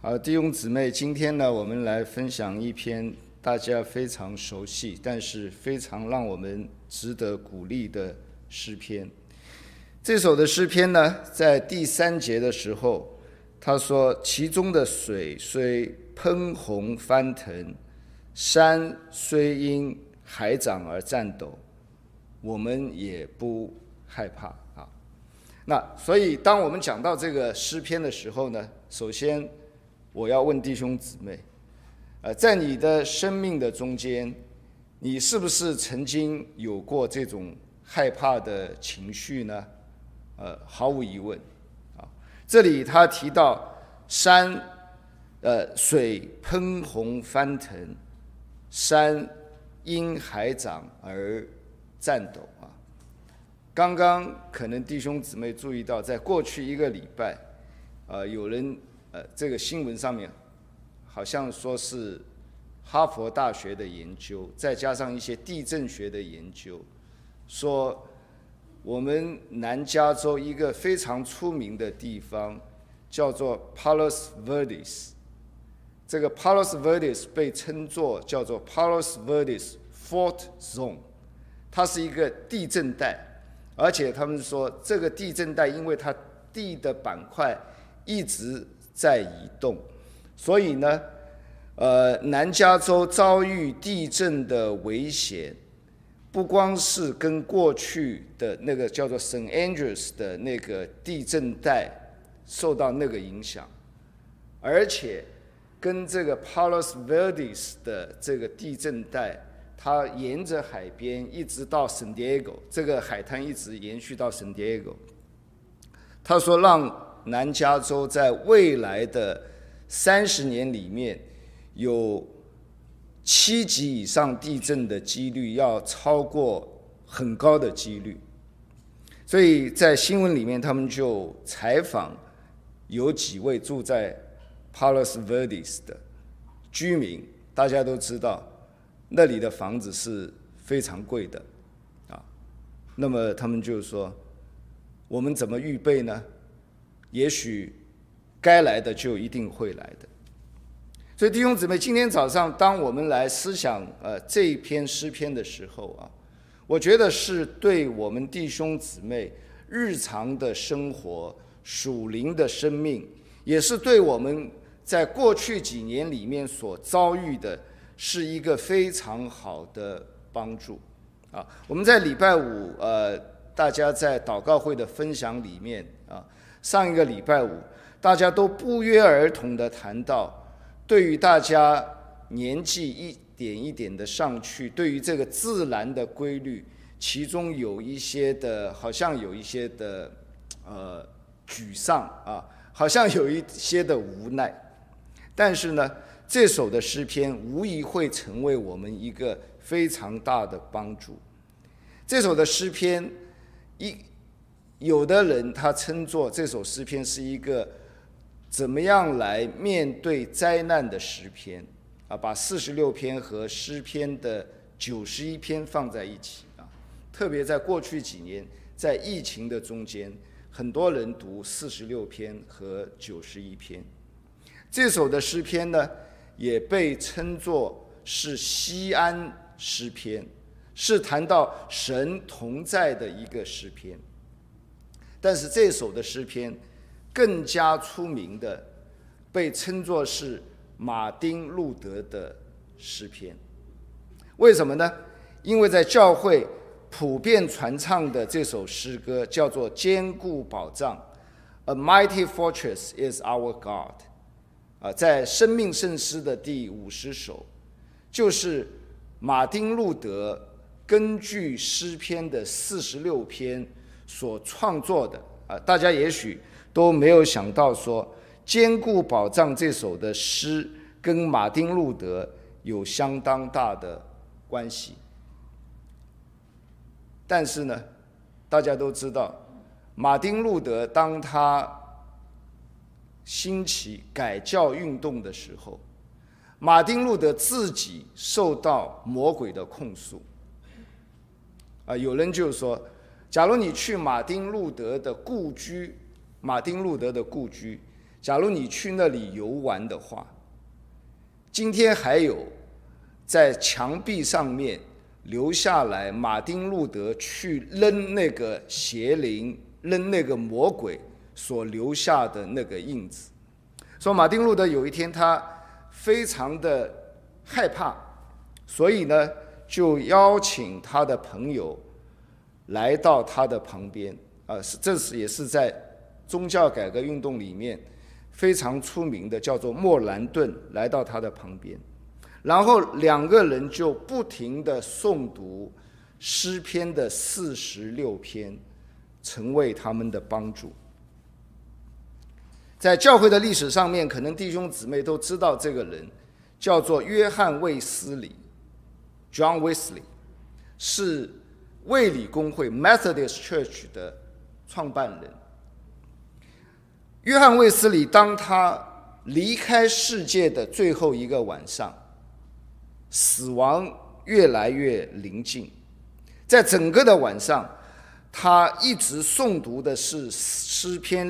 好，弟兄姊妹，今天呢，我们来分享一篇大家非常熟悉，但是非常让我们值得鼓励的诗篇。这首的诗篇呢，在第3节的时候，他说：“其中的水虽喷洪翻腾，山虽因海涨而颤抖，我们也不害怕。”那所以，当我们讲到这个诗篇的时候呢，首先我要问弟兄姊妹，在你的生命的中间，你是不是曾经有过这种害怕的情绪呢？毫无疑问，这里他提到山，水喷洪翻腾，山因海涨而颤抖啊。刚刚可能弟兄姊妹注意到，在过去1个礼拜，有人这个新闻上面好像说是哈佛大学的研究，再加上一些地震学的研究，说我们南加州一个非常出名的地方叫做 Palos Verdes， 这个 Palos Verdes 被称作叫做 Palos Verdes Fault Zone， 它是一个地震带，而且他们说这个地震带因为它地的板块一直在移动，所以呢，南加州遭遇地震的危险，不光是跟过去的那个叫做 St. Andrews 的那个地震带受到那个影响，而且跟这个 Palos Verdes 的这个地震带，它沿着海边一直到 San Diego， 这个海滩一直延续到 San Diego。他说，让南加州在未来的30年里面有7级以上地震的几率要超过很高的几率。所以在新闻里面，他们就采访有几位住在 Palos Verdes 的居民，大家都知道那里的房子是非常贵的啊。那么他们就说，我们怎么预备呢？也许该来的就一定会来的。所以弟兄姊妹，今天早上当我们来思想这一篇诗篇的时候啊，我觉得是对我们弟兄姊妹日常的生活、属灵的生命，也是对我们在过去几年里面所遭遇的，是一个非常好的帮助啊。我们在礼拜五大家在祷告会的分享里面啊，上一个礼拜五大家都不约而同的谈到，对于大家年纪一点一点的上去，对于这个自然的规律，其中有一些的，好像有一些的沮丧啊，好像有一些的无奈。但是呢，这首的诗篇无疑会成为我们一个非常大的帮助。这首的诗篇，有的人他称作这首诗篇是一个怎么样来面对灾难的诗篇啊，把46篇和诗篇的91篇放在一起啊。特别在过去几年，在疫情的中间，很多人读46篇和91篇。这首的诗篇呢，也被称作是西安诗篇，是谈到神同在的一个诗篇。但是这首的诗篇更加出名的，被称作是马丁路德的诗篇。为什么呢？因为在教会普遍传唱的这首诗歌叫做坚固保障 A mighty fortress is our God， 在生命圣诗的第50首，就是马丁路德根据诗篇的46篇所创作的。大家也许都没有想到说，坚固保障这首的诗跟马丁路德有相当大的关系。但是呢，大家都知道，马丁路德当他兴起改教运动的时候，马丁路德自己受到魔鬼的控诉。有人就说，假如你去马丁路德的故居， 假如你去那里游玩的话，今天还有在墙壁上面留下来马丁路德去扔那个邪灵、扔那个魔鬼所留下的那个印子。说马丁路德有一天他非常的害怕，所以呢就邀请他的朋友来到他的旁边，这也是在宗教改革运动里面非常出名的，叫做莫兰顿，来到他的旁边，然后两个人就不停地诵读诗篇的46篇，成为他们的帮助。在教会的历史上面，可能弟兄姊妹都知道这个人叫做约翰卫斯理 John Wesley， 是卫理公会 Methodist Church 的创办人。约翰卫斯理当他离开世界的最后一个晚上，死亡越来越临近，在整个的晚上他一直诵读的是诗篇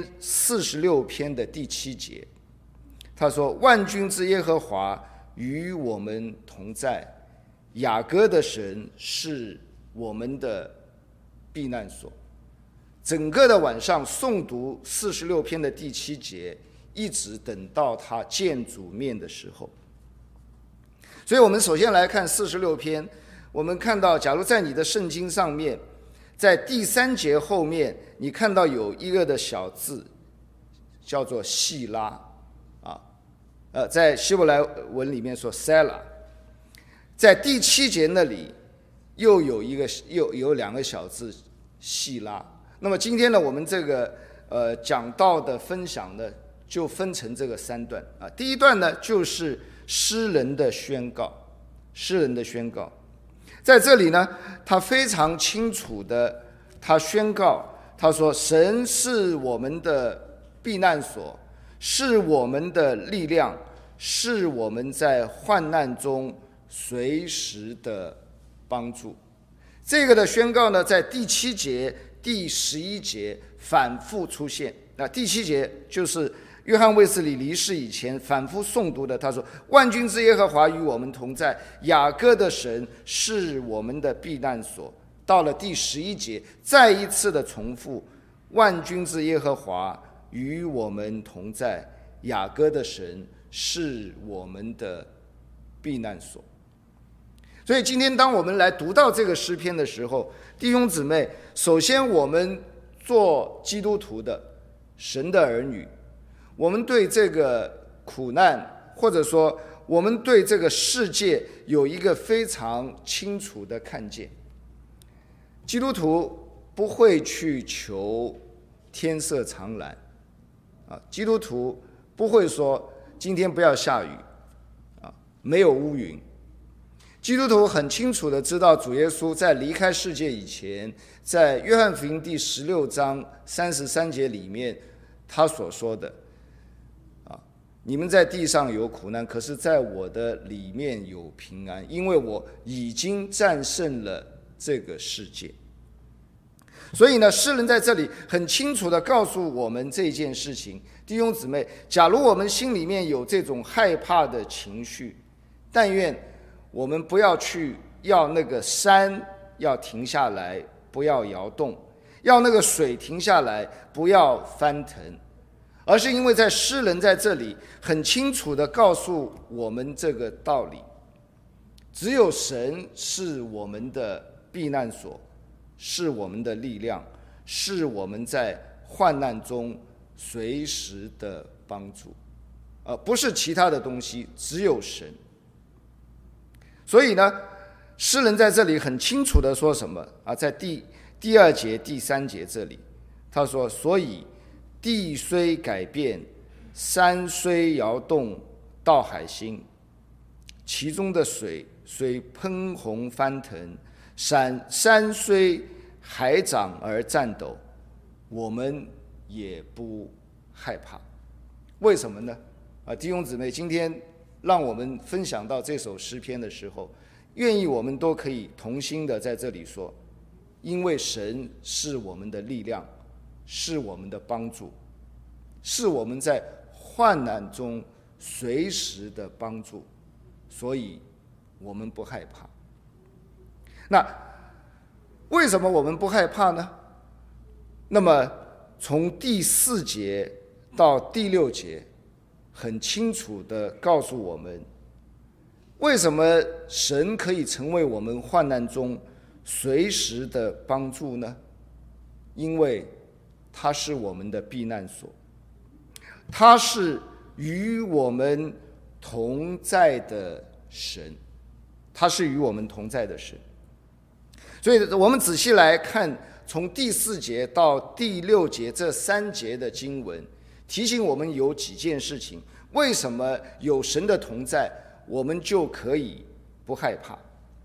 46篇的第7节。他说：万军之耶和华与我们同在，雅各的神是我们的避难所。整个的晚上诵读46篇的第7节，一直等到他见主面的时候。所以我们首先来看46篇，我们看到假如在你的圣经上面，在第3节后面你看到有一个的小字叫做细拉，在希伯来文里面说 Selah， 在第7节那里又有两个小字细拉。那么今天呢，我们这个讲道的分享呢，就分成这个3段啊。第一段呢，就是诗人的宣告，诗人的宣告。在这里呢，他非常清楚的，他宣告，他说：神是我们的避难所，是我们的力量，是我们在患难中随时的帮助。这个的宣告呢，在第7节、第11节反复出现。那第7节就是约翰卫斯理离世以前反复诵读的，他说：万军之耶和华与我们同在，雅各的神是我们的避难所。到了第11节再一次的重复，万军之耶和华与我们同在，雅各的神是我们的避难所。所以今天当我们来读到这个诗篇的时候，弟兄姊妹，首先我们做基督徒的神的儿女，我们对这个苦难，或者说我们对这个世界有一个非常清楚的看见。基督徒不会去求天色常蓝，基督徒不会说今天不要下雨，没有乌云。基督徒很清楚的知道，主耶稣在离开世界以前，在约翰福音第16章33节里面他所说的，你们在地上有苦难，可是在我的里面有平安，因为我已经战胜了这个世界。所以呢，诗人在这里很清楚地告诉我们这件事情。弟兄姊妹，假如我们心里面有这种害怕的情绪，但愿我们不要去要那个山要停下来，不要摇动，要那个水停下来，不要翻腾，而是因为在诗人在这里很清楚地告诉我们这个道理：只有神是我们的避难所，是我们的力量，是我们在患难中随时的帮助，不是其他的东西，只有神。所以呢，诗人在这里很清楚的说什么在第2节、第3节这里，他说：所以地虽改变，山虽摇动到海心，其中的水虽喷红翻腾，山虽海涨而颤抖，我们也不害怕。为什么呢？弟兄姊妹，今天让我们分享到这首诗篇的时候，愿意我们都可以同心的在这里说，因为神是我们的力量，是我们的帮助，是我们在患难中随时的帮助，所以我们不害怕。那为什么我们不害怕呢？那么从第4节到第6节很清楚地告诉我们，为什么神可以成为我们患难中随时的帮助呢？因为他是我们的避难所，他是与我们同在的神，他是与我们同在的神。所以我们仔细来看，从第4节到第6节这3节的经文，提醒我们有几件事情。为什么有神的同在，我们就可以不害怕，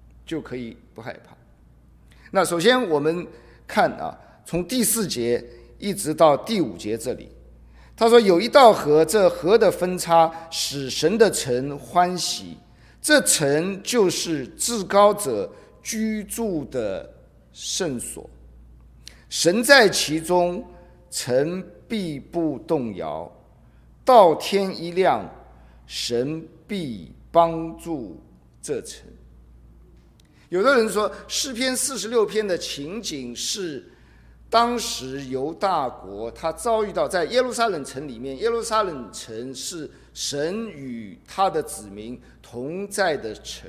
那首先我们看从第4节一直到第5节这里，他说有一道河，这河的分叉使神的城欢喜，这城就是至高者居住的圣所，神在其中，城必不动摇。到天一亮，神必帮助这城。有的人说，诗篇46篇的情景是当时犹大国他遭遇到在耶路撒冷城里面，耶路撒冷城是神与他的子民同在的城，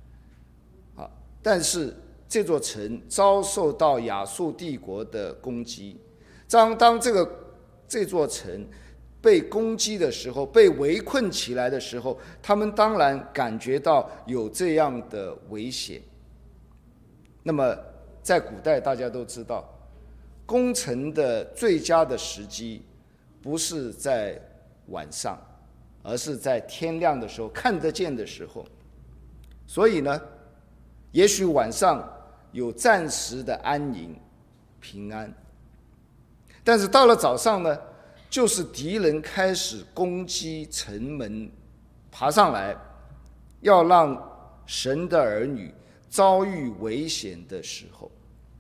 但是这座城遭受到亚述帝国的攻击。当这座城被攻击的时候，被围困起来的时候，他们当然感觉到有这样的危险。那么在古代大家都知道，攻城的最佳的时机不是在晚上，而是在天亮的时候，看得见的时候。所以呢，也许晚上有暂时的安宁平安，但是到了早上呢，就是敌人开始攻击城门，爬上来，要让神的儿女遭遇危险的时候。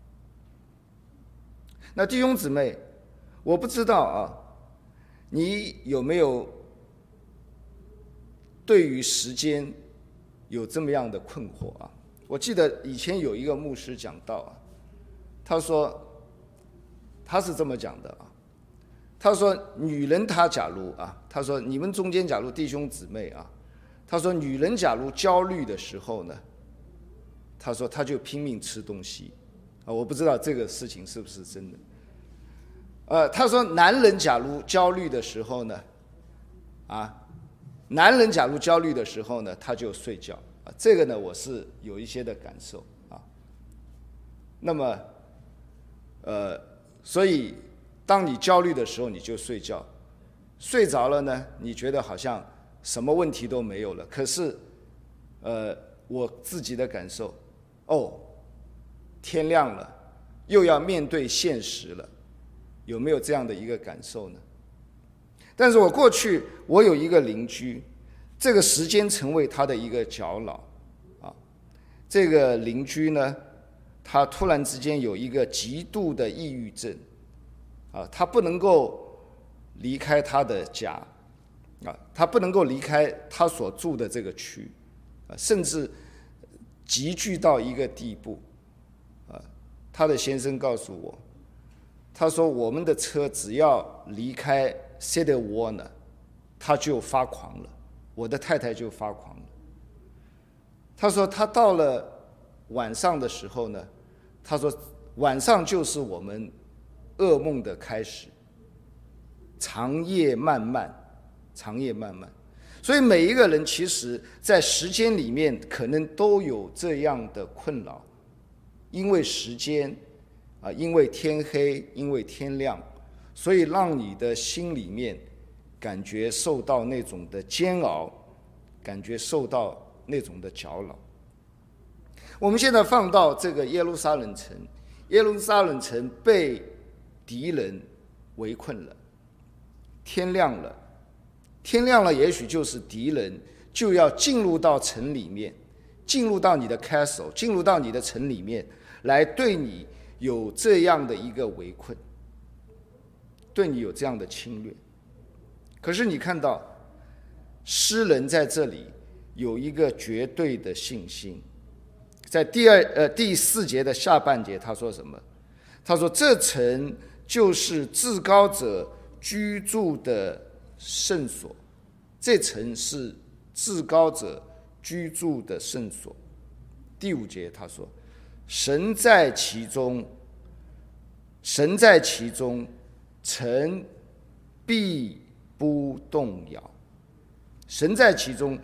那弟兄姊妹，我不知道你有没有对于时间有这么样的困惑我记得以前有一个牧师讲到他说他是这么讲的他说女人她假如他说你们中间假如弟兄姊妹他说女人假如焦虑的时候呢，他说她就拼命吃东西我不知道这个事情是不是真的他说男人假如焦虑的时候呢男人假如焦虑的时候呢，他就睡觉这个呢我是有一些的感受那么所以当你焦虑的时候你就睡觉，睡着了呢你觉得好像什么问题都没有了，可是我自己的感受天亮了又要面对现实了，有没有这样的一个感受呢？但是我过去我有一个邻居，这个时间成为他的一个搅扰这个邻居呢，他突然之间有一个极度的抑郁症他不能够离开他的家他不能够离开他所住的这个区甚至急剧到一个地步他的先生告诉我，他说我们的车只要离开 City Wall 呢，他就发狂了，我的太太就发狂了。他说他到了晚上的时候呢，他说晚上就是我们噩梦的开始，长夜漫漫，长夜漫漫。所以每一个人其实在时间里面可能都有这样的困扰，因为时间因为天黑，因为天亮，所以让你的心里面感觉受到那种的煎熬，感觉受到那种的搅扰。我们现在放到这个耶路撒冷城，耶路撒冷城被敌人围困了，天亮了，天亮了，也许就是敌人就要进入到城里面，进入到你的 castle， 进入到你的城里面，来对你有这样的一个围困，对你有这样的侵略。 可是你看到诗人在这里有一个绝对的信心，在第4节的下半节，他说什么？他说：“这城就是至高者居住的圣所。”这城是至高者居住的圣所。第5节他说：“神在其中，神在其中，城必不动摇。神在其中，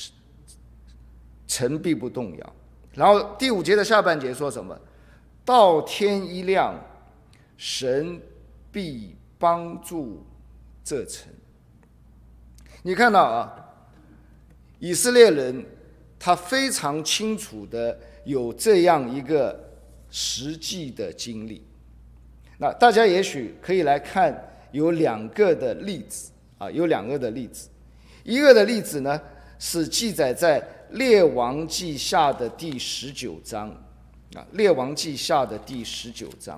城必不动摇。”然后第5节的下半节说什么？到天一亮，神必帮助这城。你看到啊，以色列人他非常清楚的有这样一个实际的经历。那大家也许可以来看有2个的例子啊，有2个的例子。一个的例子呢是记载在列王记下的第19章啊，列王记下的第19章。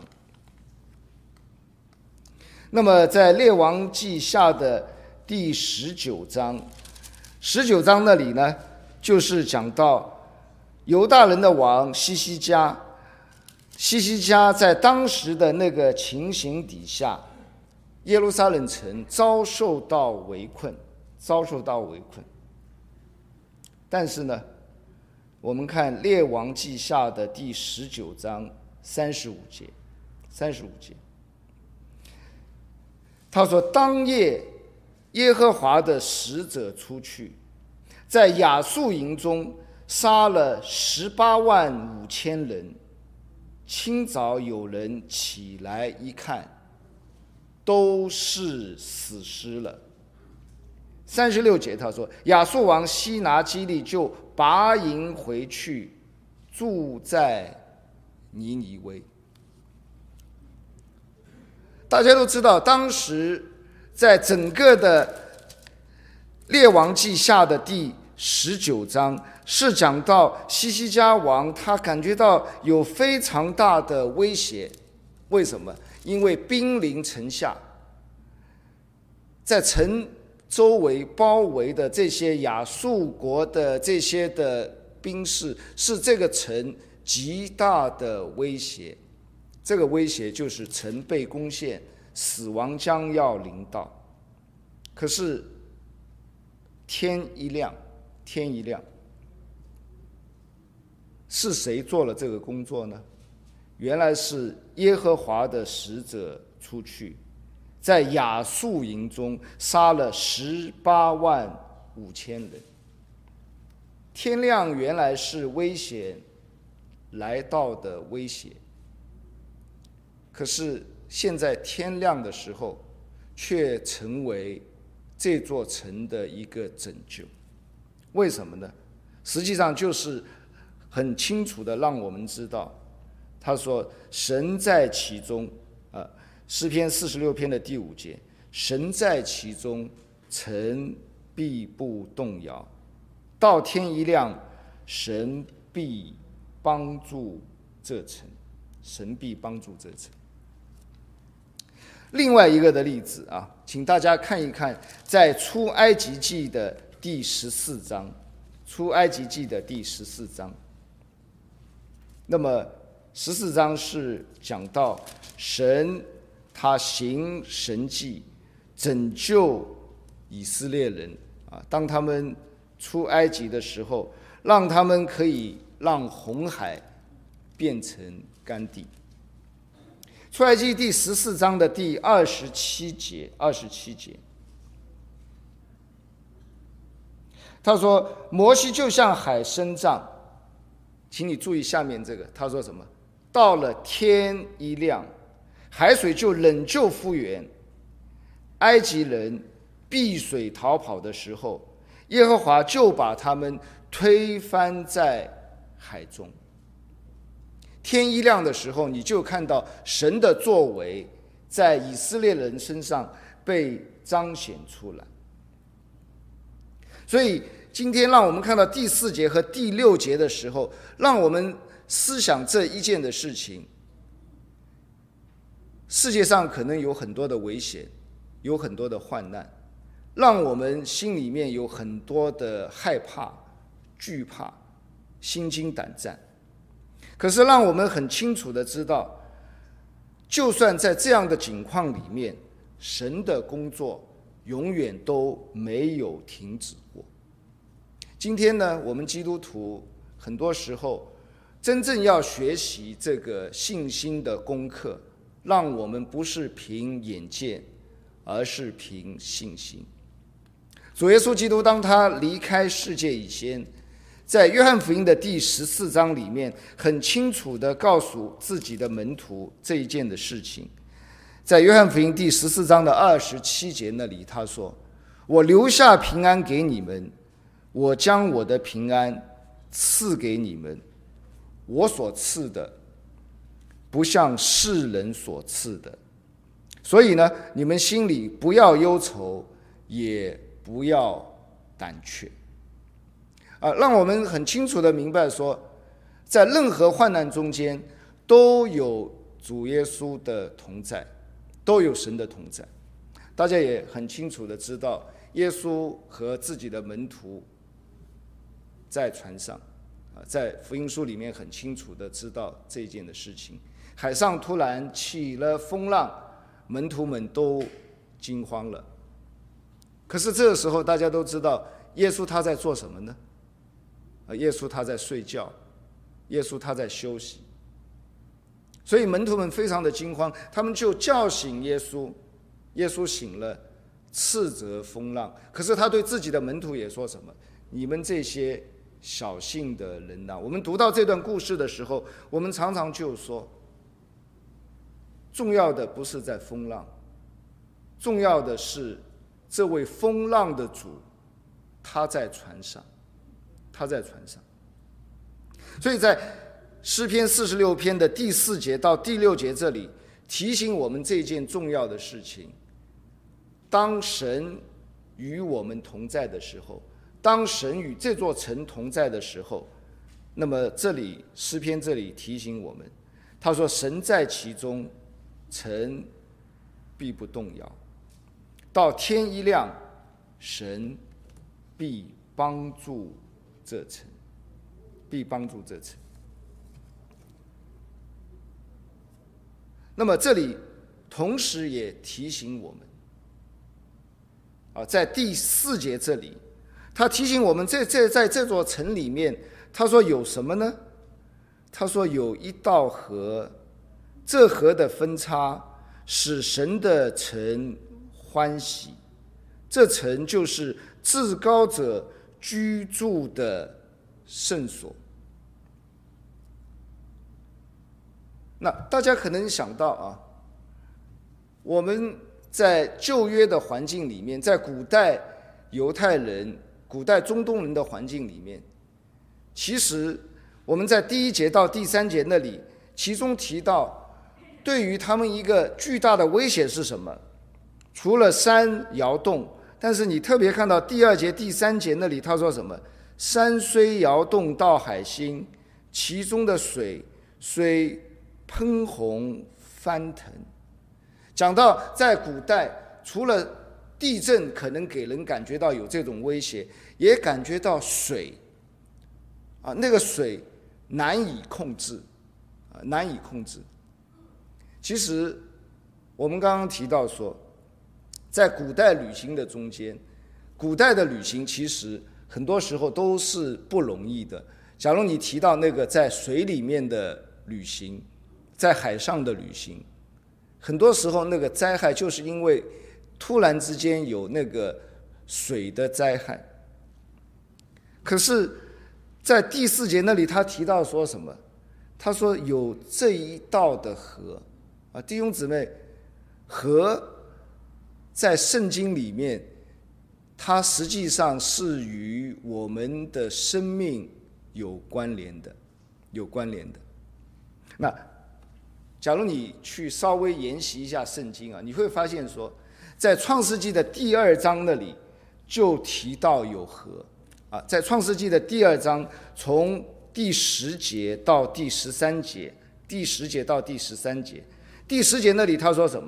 那么在列王记下的第19章那里呢，就是讲到犹大人的王西西家在当时的那个情形底下，耶路撒冷城遭受到围困。但是呢，我们看列王记下的第19章35节，他说：“当夜，耶和华的使者出去，在亚述营中杀了18万5千人。清早有人起来一看，都是死尸了。”36节他说：“亚述王西拿基立就拔营回去，住在尼尼微。”大家都知道，当时在整个的列王记下的第19章是讲到西西家王他感觉到有非常大的威胁。为什么？因为兵临城下，在城周围包围的这些亚述国的这些的兵士，是这个城极大的威胁。这个威胁就是城被攻陷，死亡将要临到。可是天一亮，是谁做了这个工作呢？原来是耶和华的使者出去，在亚述营中杀了18万5千人。天亮原来是危险来到的威胁，可是现在天亮的时候，却成为这座城的一个拯救。为什么呢？实际上就是很清楚的让我们知道，他说神在其中，诗篇46篇的第5节，神在其中，城必不动摇。到天一亮，神必帮助这城，另外一个的例子啊，请大家看一看，在出埃及记的第14章。那么14章是讲到神他行神迹，拯救以色列人啊，当他们出埃及的时候，让他们可以让红海变成干地。出埃及第14章的第27节，他说摩西就向海伸杖，请你注意下面这个，他说什么？到了天一亮，海水就仍旧复原。埃及人避水逃跑的时候，耶和华就把他们推翻在海中。天一亮的时候，你就看到神的作为在以色列人身上被彰显出来。所以今天让我们看到第4节和第6节的时候，让我们思想这一件的事情。世界上可能有很多的危险，有很多的患难， 让我们心里面有很多的害怕、惧怕、心惊胆战。可是让我们很清楚的知道，就算在这样的境况里面，神的工作永远都没有停止过。今天呢，我们基督徒很多时候真正要学习这个信心的功课，让我们不是凭眼见，而是凭信心。主耶稣基督当他离开世界以前，在约翰福音的第14章里面，很清楚地告诉自己的门徒这一件的事情。在约翰福音第14章的27节那里，他说：“我留下平安给你们，我将我的平安赐给你们，我所赐的不像世人所赐的。所以呢，你们心里不要忧愁，也不要胆怯。”让我们很清楚的明白说，在任何患难中间都有主耶稣的同在，都有神的同在。大家也很清楚的知道，耶稣和自己的门徒在船上，在福音书里面很清楚的知道这件的事情。海上突然起了风浪，门徒们都惊慌了。可是这个时候大家都知道，耶稣他在做什么呢？耶稣他在睡觉，耶稣他在休息。所以门徒们非常的惊慌，他们就叫醒耶稣。耶稣醒了，斥责风浪。可是他对自己的门徒也说什么？你们这些小信的人啊！我们读到这段故事的时候，我们常常就说，重要的不是在风浪，重要的是这位风浪的主，他在船上，他在船上。所以在诗篇46篇的第4节到第6节这里，提醒我们这件重要的事情：当神与我们同在的时候，当神与这座城同在的时候，那么这里诗篇这里提醒我们，他说：神在其中，城必不动摇。到天一亮，神必帮助这城，必帮助这城。那么这里同时也提醒我们，在第4节这里，他提醒我们在这座城里面，他说有什么呢？他说有一道河，这河的分叉使神的城欢喜，这城就是至高者居住的圣所。那大家可能想到我们在旧约的环境里面，在古代犹太人、古代中东人的环境里面，其实我们在第1节到第3节那里，其中提到对于他们一个巨大的威胁是什么？除了山摇动，但是你特别看到第2节、第3节那里，他说什么？山虽摇动到海心，其中的水虽喷红翻腾。讲到在古代，除了地震可能给人感觉到有这种威胁，也感觉到水那个水难以控制，难以控制。其实我们刚刚提到说，在古代旅行的中间，古代的旅行其实很多时候都是不容易的。假如你提到那个在水里面的旅行，在海上的旅行，很多时候那个灾害就是因为突然之间有那个水的灾害。可是在第4节那里他提到说什么？他说有这一道的河弟兄姊妹，河在圣经里面，它实际上是与我们的生命有关联的，有关联的。那假如你去稍微研习一下圣经你会发现说，在创世纪的第2章那里就提到有河在创世纪的第2章，从第10节到第13节，第10节到第13节，第10节那里他说什么？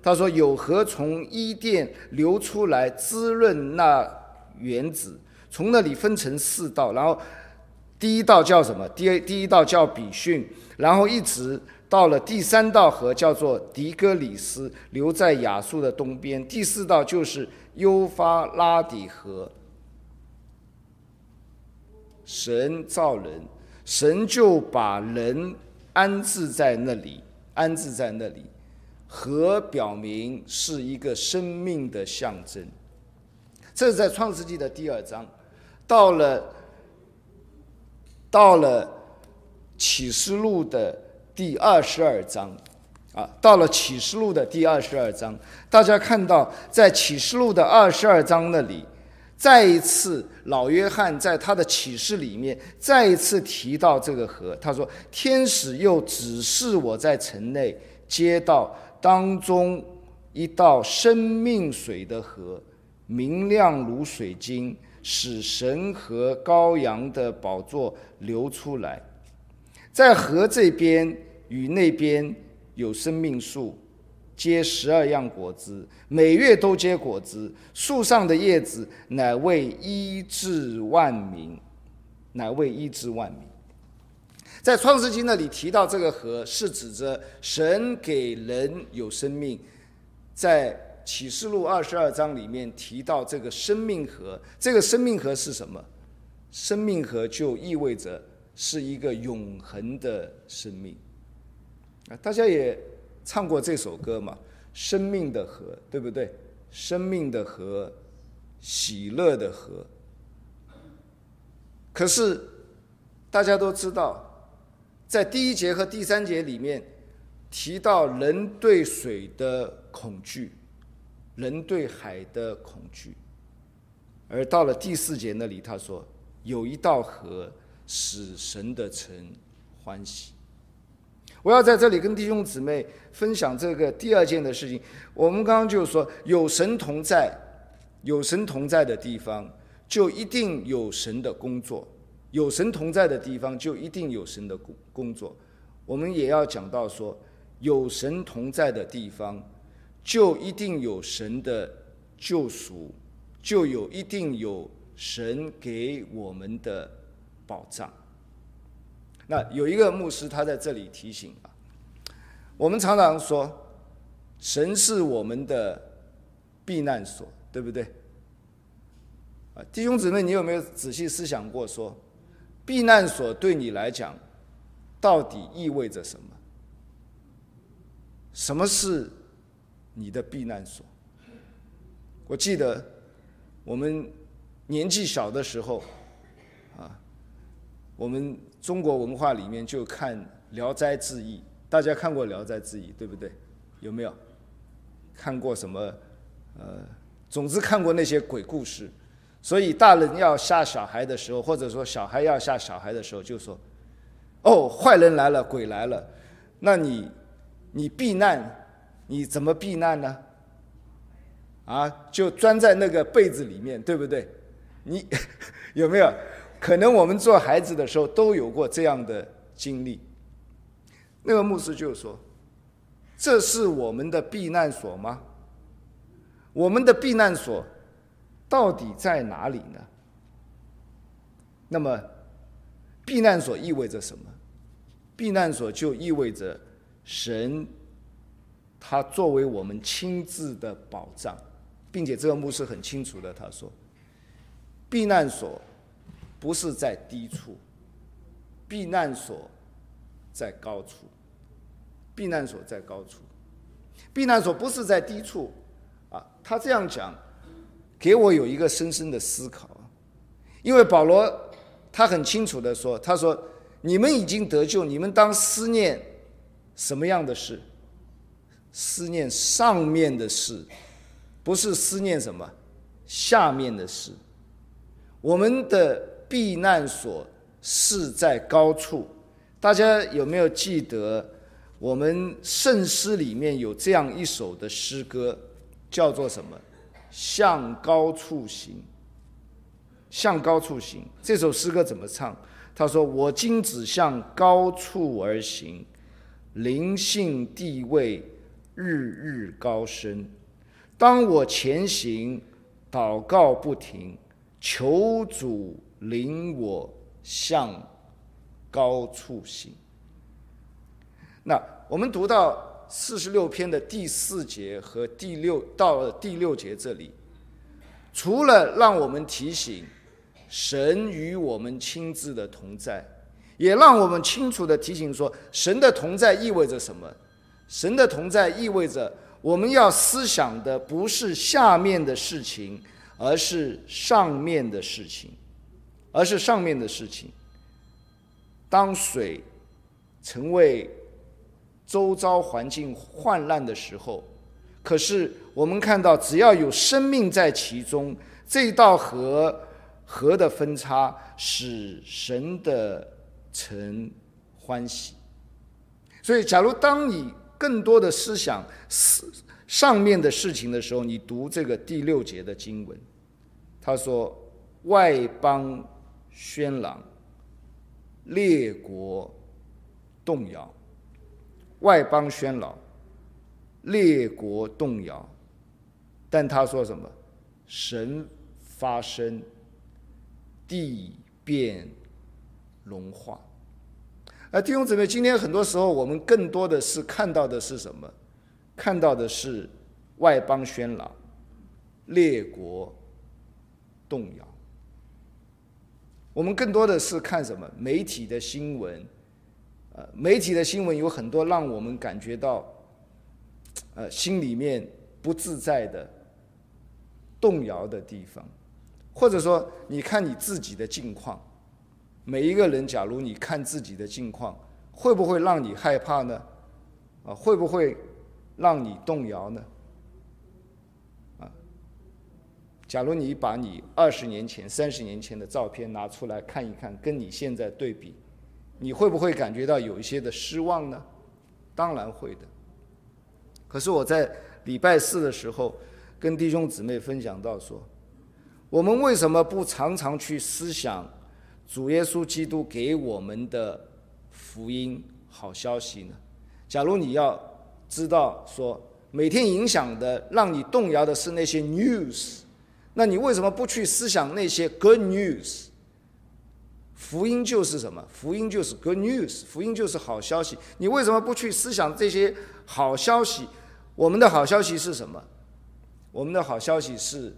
他说有河从伊甸流出来，滋润那园子，从那里分成4道，然后第一道叫什么？第一道叫比逊，然后一直到了第3道河，叫做迪哥里斯，流在亚述的东边。第4道就是幼发拉底河。神造人，神就把人安置在那里，河表明是一个生命的象征。这是在创世纪的第2章。到了启示录的第22章大家看到在启示录的22章那里，再一次老约翰在他的启示里面再一次提到这个河。他说，天使又指示我在城内街道当中一道生命水的河，明亮如水晶，使神和羔羊的宝座流出来。在河这边与那边有生命树，结12样果子，每月都结果子，树上的叶子乃为医治万民。在创世纪那里提到这个河，是指着神给人有生命。在启示录22章里面提到这个生命河，这个生命河是什么？生命河就意味着是一个永恒的生命。大家也唱过这首歌嘛，生命的河，对不对？生命的河，喜乐的河。可是大家都知道，在第1节和第3节里面提到人对水的恐惧，人对海的恐惧。而到了第4节那里，他说有一道河使神的城欢喜。我要在这里跟弟兄姊妹分享这个第2件的事情。我们刚刚就说，有神同在的地方就一定有神的工作，有神同在的地方就一定有神的工作。我们也要讲到说，有神同在的地方就一定有神的救赎，就一定有神给我们的保障。那有一个牧师他在这里提醒我们常常说神是我们的避难所，对不对？弟兄姊妹，你有没有仔细思想过说，避难所对你来讲到底意味着什么？什么是你的避难所？我记得我们年纪小的时候我们中国文化里面就看《聊斋志异》，大家看过《聊斋志异》对不对？有没有看过什么？总之看过那些鬼故事。所以大人要吓小孩的时候，或者说小孩要吓小孩的时候，就说：“哦，坏人来了，鬼来了，那你避难，你怎么避难呢？就钻在那个被子里面，对不对？你有没有？可能我们做孩子的时候都有过这样的经历。那个牧师就说：“这是我们的避难所吗？我们的避难所到底在哪里呢？”那么，避难所意味着什么？避难所就意味着神，他作为我们亲自的保障，并且这个牧师很清楚的他说，避难所不是在低处，避难所在高处。避难所在高处，避难所不是在低处他这样讲给我有一个深深的思考。因为保罗他很清楚的说，他说你们已经得救，你们当思念什么样的事？思念上面的事，不是思念什么下面的事。我们的避难所是在高处。大家有没有记得我们圣诗里面有这样一首的诗歌，叫做什么？向高处行。向高处行。这首诗歌怎么唱？他说：我今只向高处而行，灵性地位日日高升。当我前行，祷告不停，求主领我向高处行。那我们读到46篇的第4节和到第6节这里，除了让我们提醒神与我们亲自的同在，也让我们清楚的提醒说，神的同在意味着什么？神的同在意味着我们要思想的不是下面的事情，而是上面的事情，当水成为周遭环境患难的时候，可是我们看到，只要有生命在其中，这道河的分叉使神的城欢喜。所以假如当你更多的思想上面的事情的时候，你读这个第6节的经文，他说外邦喧嚷，列国动摇。外邦喧嚷，列国动摇，但他说什么？神发声，地变融化。弟兄姊妹，今天很多时候我们更多的是看到的是什么？看到的是外邦喧嚷，列国动摇。我们更多的是看什么？媒体的新闻。媒体的新闻有很多让我们感觉到心里面不自在的动摇的地方，或者说你看你自己的境况，每一个人假如你看自己的境况，会不会让你害怕呢？会不会让你动摇呢？假如你把你20年前、30年前的照片拿出来看一看，跟你现在对比，你会不会感觉到有一些的失望呢？当然会的。可是我在礼拜4的时候跟弟兄姊妹分享到说，我们为什么不常常去思想主耶稣基督给我们的福音好消息呢？假如你要知道说每天影响的让你动摇的是那些 news， 那你为什么不去思想那些 good news？福音就是什么？福音就是 good news， 福音就是好消息。你为什么不去思想这些好消息？我们的好消息是什么？我们的好消息是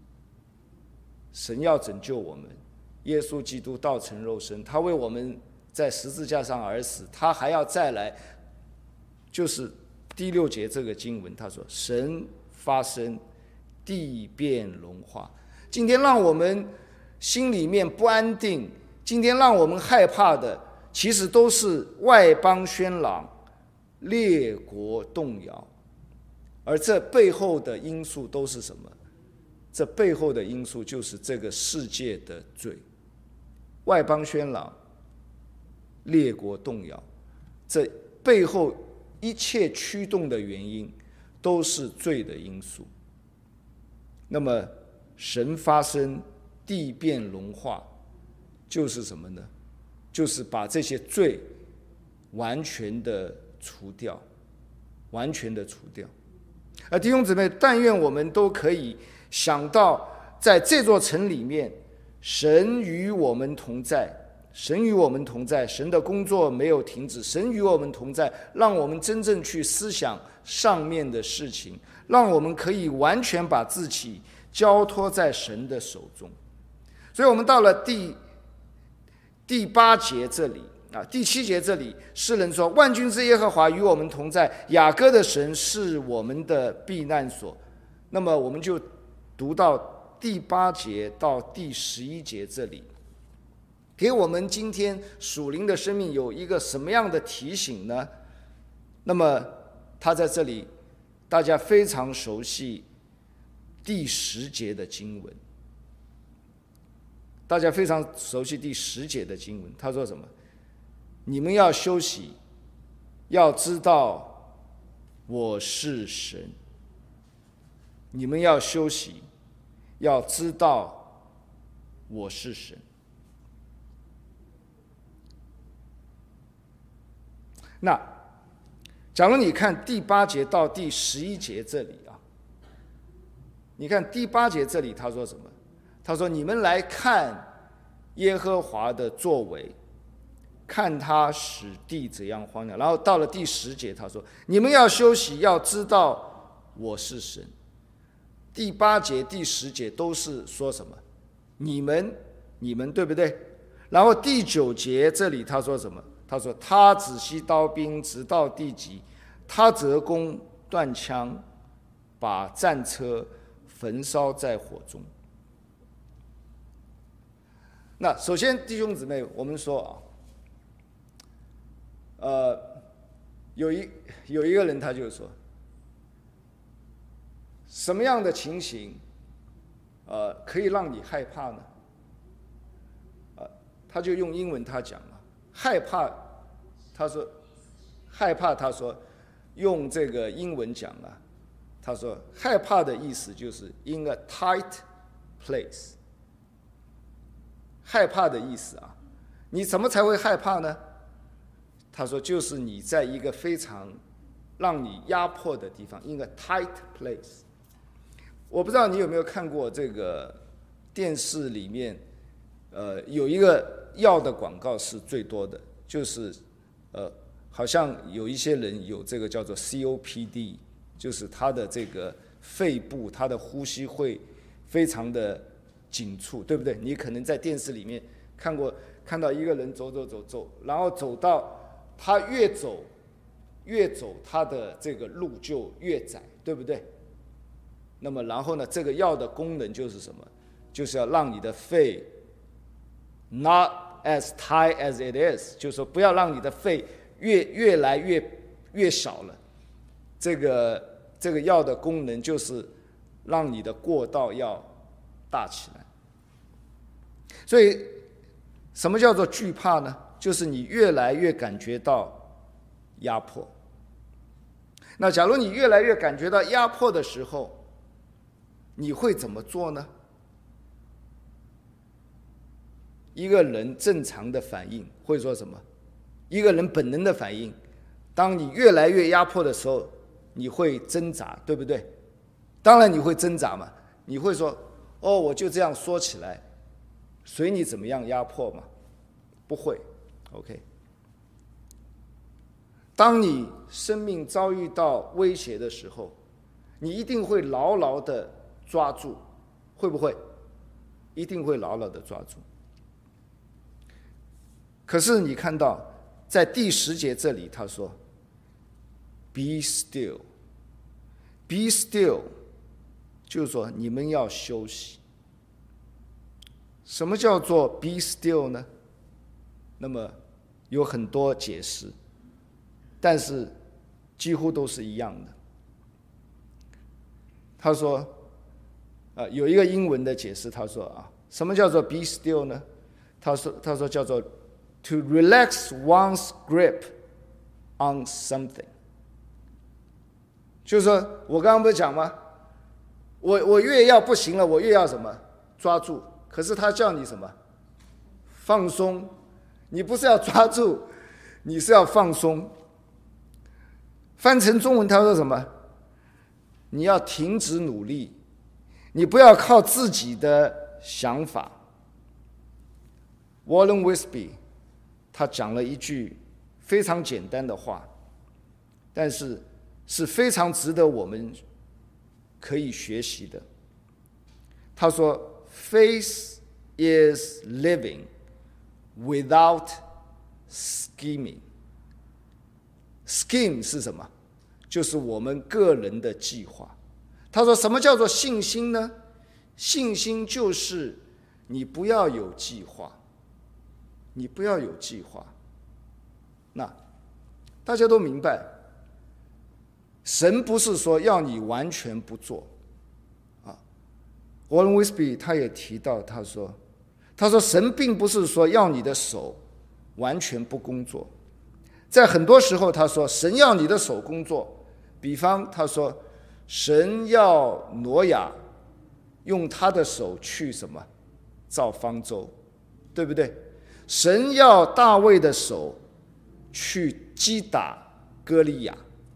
神要拯救我们，耶稣基督道成肉身，他为我们在十字架上而死，他还要再来。就是第6节这个经文，他说神发声，地变融化。今天让我们心里面不安定，今天让我们害怕的，其实都是外邦喧嚷，列国动摇。而这背后的因素都是什么？这背后的因素就是这个世界的罪。外邦喧嚷，列国动摇，这背后一切驱动的原因都是罪的因素。那么神发生，地变融化，就是什么呢？就是把这些罪完全的除掉，完全的除掉。弟兄姊妹，但愿我们都可以想到，在这座城里面，神与我们同在，神与我们同在，神的工作没有停止，神与我们同在，让我们真正去思想上面的事情，让我们可以完全把自己交托在神的手中。所以我们到了第8节这里第7节这里，诗人说：万军之耶和华与我们同在，雅各的神是我们的避难所。那么我们就读到第8节到第11节这里，给我们今天属灵的生命有一个什么样的提醒呢？那么他在这里，大家非常熟悉第10节的经文，大家非常熟悉第10节的经文，他说什么？你们要休息，要知道我是神。你们要休息，要知道我是神。那假如你看第8节到第11节这里啊，你看第8节这里他说什么？他说：“你们来看耶和华的作为，看他使地怎样荒凉。”然后到了第10节，他说：“你们要休息，要知道我是神。”第8节、第10节都是说什么？你们，对不对？然后第9节这里他说什么？他说：“他止息刀兵，直到地极；他折弓断枪，把战车焚烧在火中。”那首先，弟兄姊妹，我们说啊，有一个人他就说，什么样的情形，可以让你害怕呢？他就用英文他讲了，害怕，他说害怕，他说用这个英文讲啊，他说害怕的意思就是 in a tight place。害怕的意思啊，你怎么才会害怕呢？他说就是你在一个非常让你压迫的地方 in a tight place。 我不知道你有没有看过这个电视里面有一个药的广告是最多的，就是好像有一些人有这个叫做 COPD， 就是他的这个肺部他的呼吸会非常的紧促，对不对？你可能在电视里面看到一个人走，然后走到他越走他的这个路就越窄，对不对？那么然后呢，这个药的功能就是什么？就是要让你的肺 not as tight as it is， 就是说不要让你的肺越来越小了。这个药的功能就是让你的过道要大起来。所以什么叫做惧怕呢？就是你越来越感觉到压迫。那假如你越来越感觉到压迫的时候，你会怎么做呢？一个人正常的反应会说什么？一个人本能的反应，当你越来越压迫的时候，你会挣扎，对不对？当然你会挣扎嘛，你会说我就这样说起来，随你怎么样压迫嘛？不会 ，OK。当你生命遭遇到威胁的时候，你一定会牢牢的抓住，会不会？一定会牢牢的抓住。可是你看到在第10节这里他说 Be still， Be still 就是说你们要休息。什么叫做 Be still 呢？那么有很多解释，但是几乎都是一样的。他说有一个英文的解释，他说什么叫做 Be still 呢？他说叫做 To relax one's grip on something。 就是说我刚刚不是讲吗？我越要不行了，我越要什么？抓住。可是他叫你什么？放松。你不是要抓住，你是要放松。翻成中文他说什么？你要停止努力，你不要靠自己的想法。Warren Wiersbe 他讲了一句非常简单的话，但是是非常值得我们可以学习的。他说 Faith is living without scheming。 Scheme 是什么？就是我们个人的计划。他说什么叫做信心呢？信心就是你不要有计划，你不要有计划。那大家都明白，神不是说要你完全不做Warren Wiersbe 他也提到，他说神并不是说要你的手完全不工作，在很多时候他说神要你的手工作。比方他说神要挪亚用他的手去什么造方舟，对不对？神要大卫的手去击打歌利亚，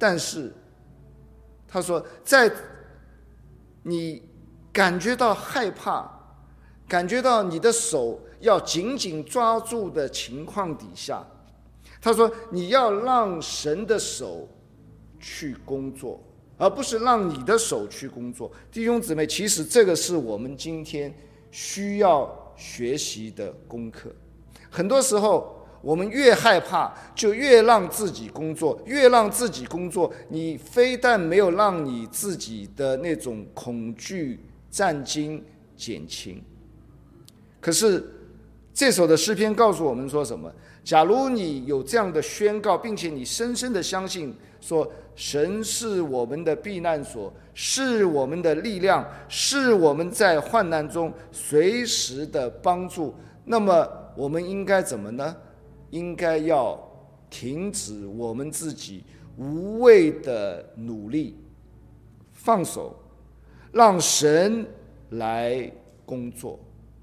但是他说，在你感觉到害怕，感觉到你的手要紧紧抓住的情况底下，他说你要让神的手去工作，而不是让你的手去工作。弟兄姊妹，其实这个是我们今天需要学习的功课。很多时候我们越害怕，就越让自己工作，越让自己工作，你非但没有让你自己的那种恐惧战惊减轻。可是这首的诗篇告诉我们说什么？假如你有这样的宣告，并且你深深的相信说神是我们的避难所，是我们的力量，是我们在患难中随时的帮助，那么我们应该怎么呢？应该要停止我们自己无谓的努力，放手，让神来工作。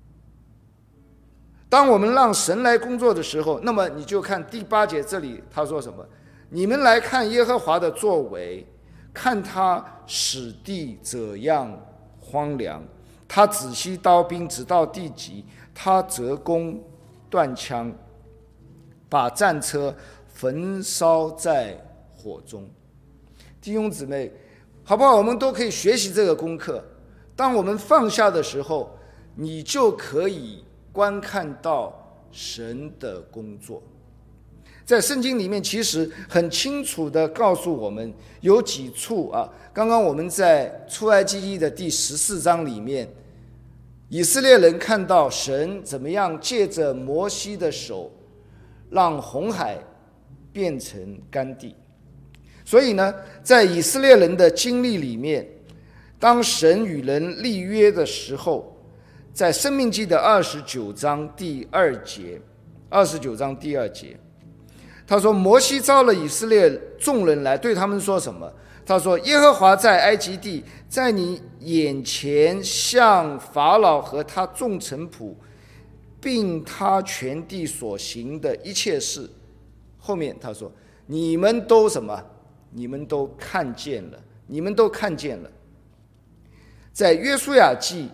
当我们让神来工作的时候，那么你就看第8节这里他说什么？你们来看耶和华的作为，看他使地怎样荒凉，他止息刀兵直到地极，他折弓断枪，把战车焚烧在火中。弟兄姊妹，好不好？我们都可以学习这个功课。当我们放下的时候，你就可以观看到神的工作。在圣经里面其实很清楚地告诉我们有几处啊，刚刚我们在出埃及记的第14章里面，以色列人看到神怎么样借着摩西的手让红海变成干地。所以呢，在以色列人的经历里面，当神与人立约的时候，在申命记的29章第2节，29章第2节，他说摩西召了以色列众人来，对他们说什么？他说耶和华在埃及地，在你眼前向法老和他众臣仆并他全地所行的一切事。后面他说你们都什么？你们都看见了，你们都看见了。在约书亚记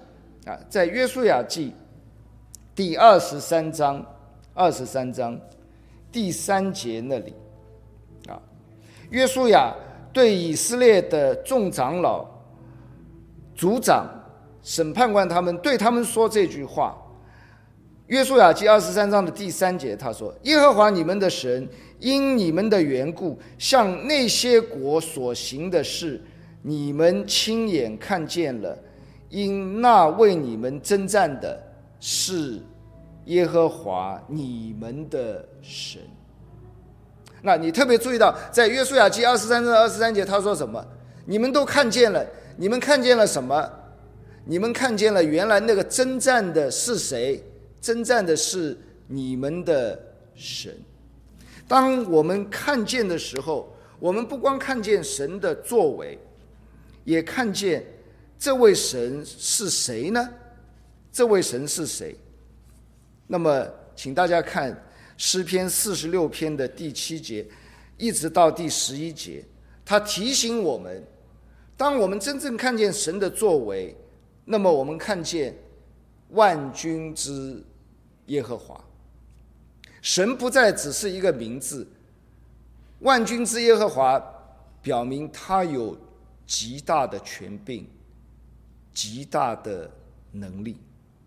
第23章第3节那里啊，约书亚对以色列的众长老、族长、审判官他们，对他们说这句话。约书亚记23章的第3节，他说：耶和华你们的神因你们的缘故，向那些国所行的事，你们亲眼看见了，因那为你们征战的是耶和华你们的神。那你特别注意到，在约书亚记23章23节，他说什么？你们都看见了，你们看见了什么？你们看见了原来那个征战的是谁？征战的是你们的神。当我们看见的时候，我们不光看见神的作为，也看见这位神是谁呢？这位神是谁？那么请大家看诗篇46篇的第7节一直到第11节，他提醒我们，当我们真正看见神的作为，那么我们看见万军之耶和华。神不再只是一个名字，万军之耶和华表明他有极大的权柄，极大的能力。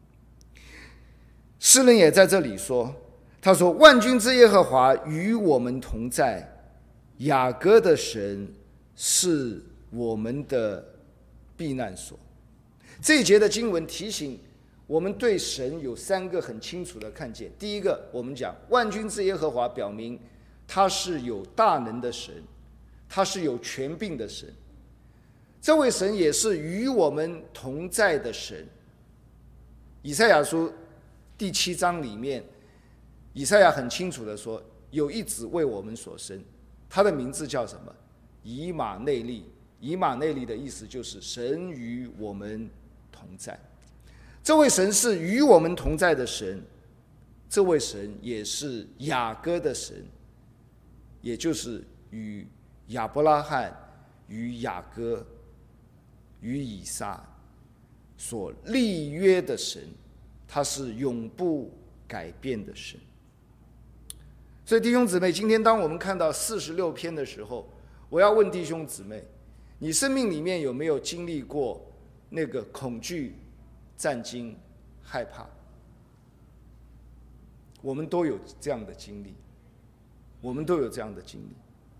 诗人也在这里说，他说万军之耶和华与我们同在，雅各的神是我们的避难所。这一节的经文提醒我们对神有3个很清楚的看见。第一个，我们讲万军之耶和华，表明他是有大能的神，他是有权柄的神。这位神也是与我们同在的神。以赛亚书第7章里面，以赛亚很清楚的说，有一子为我们所生，他的名字叫什么？以马内利。以马内利的意思就是神与我们同在。这位神是与我们同在的神，这位神也是雅各的神，也就是与亚伯拉罕与雅各与以撒所立约的神，他是永不改变的神。所以弟兄姊妹，今天当我们看到46篇的时候，我要问弟兄姊妹，你生命里面有没有经历过那个恐惧、战惊、害怕？我们都有这样的经历，我们都有这样的经历。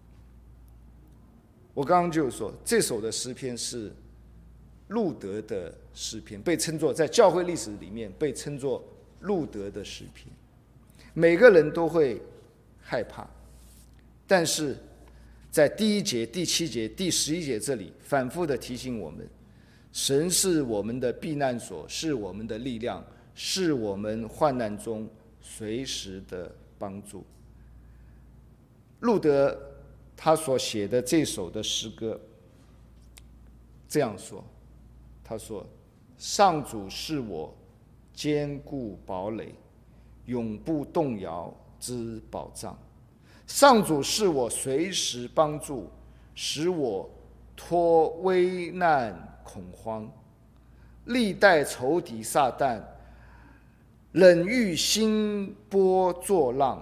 我刚刚就说，这首的诗篇是路德的诗篇，被称作在教会历史里面被称作路德的诗篇。每个人都会害怕，但是在第1节、第7节、第11节这里反复的提醒我们，神是我们的避难所，是我们的力量，是我们患难中随时的帮助。路德他所写的这首的诗歌这样说，他说：上主是我坚固堡垒，永不动摇之保障。上主是我随时帮助，使我脱危难恐慌。历代仇敌撒旦，冷遇兴波作浪，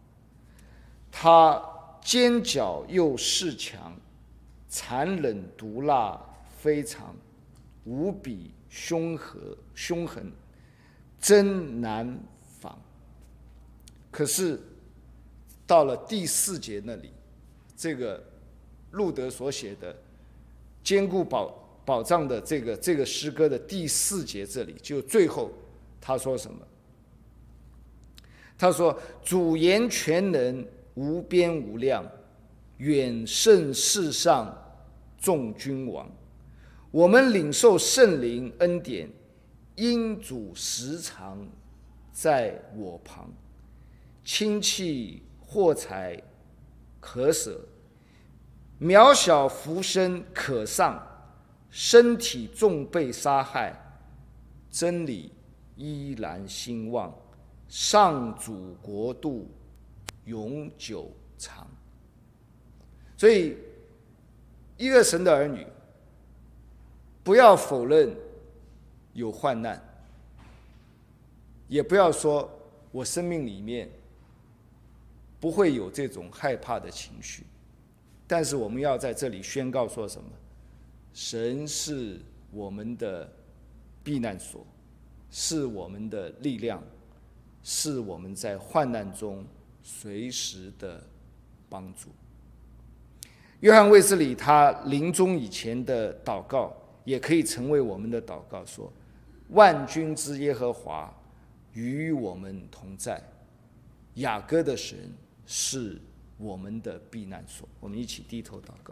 他尖角又势强，残忍毒辣非常，无比凶狠，真难防。可是到了第4节那里，这个路德所写的坚固保障的这个诗歌的第4节这里，就最后他说什么？他说：主言全能，无边无量，远胜世上众君王。我们领受圣灵恩典，因主时常在我旁。亲戚货财可舍，渺小浮生可丧，身体纵被杀害，真理依然兴旺，上主国度永久长。所以一个神的儿女，不要否认有患难，也不要说我生命里面不会有这种害怕的情绪，但是我们要在这里宣告说什么？神是我们的避难所，是我们的力量，是我们在患难中随时的帮助。约翰卫斯理他临终以前的祷告，也可以成为我们的祷告，说：万军之耶和华与我们同在，雅各的神是我们的避难所。我们一起低头祷告。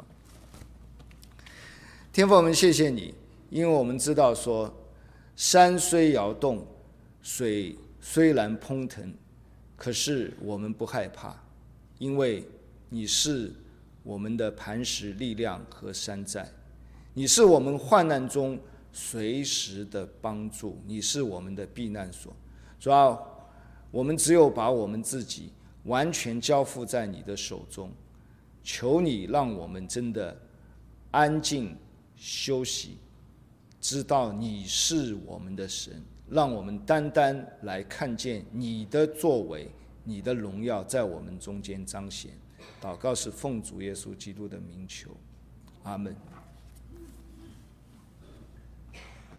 天父，我们谢谢你，因为我们知道说，山虽摇动，水虽然滂腾，可是我们不害怕，因为你是我们的磐石力量和山寨，你是我们患难中随时的帮助，你是我们的避难所。主要我们只有把我们自己完全交付在你的手中，求你让我们真的安静休息，知道你是我们的神，让我们单单来看见你的作为，你的荣耀在我们中间彰显。祷告是奉主耶稣基督的名求，阿们。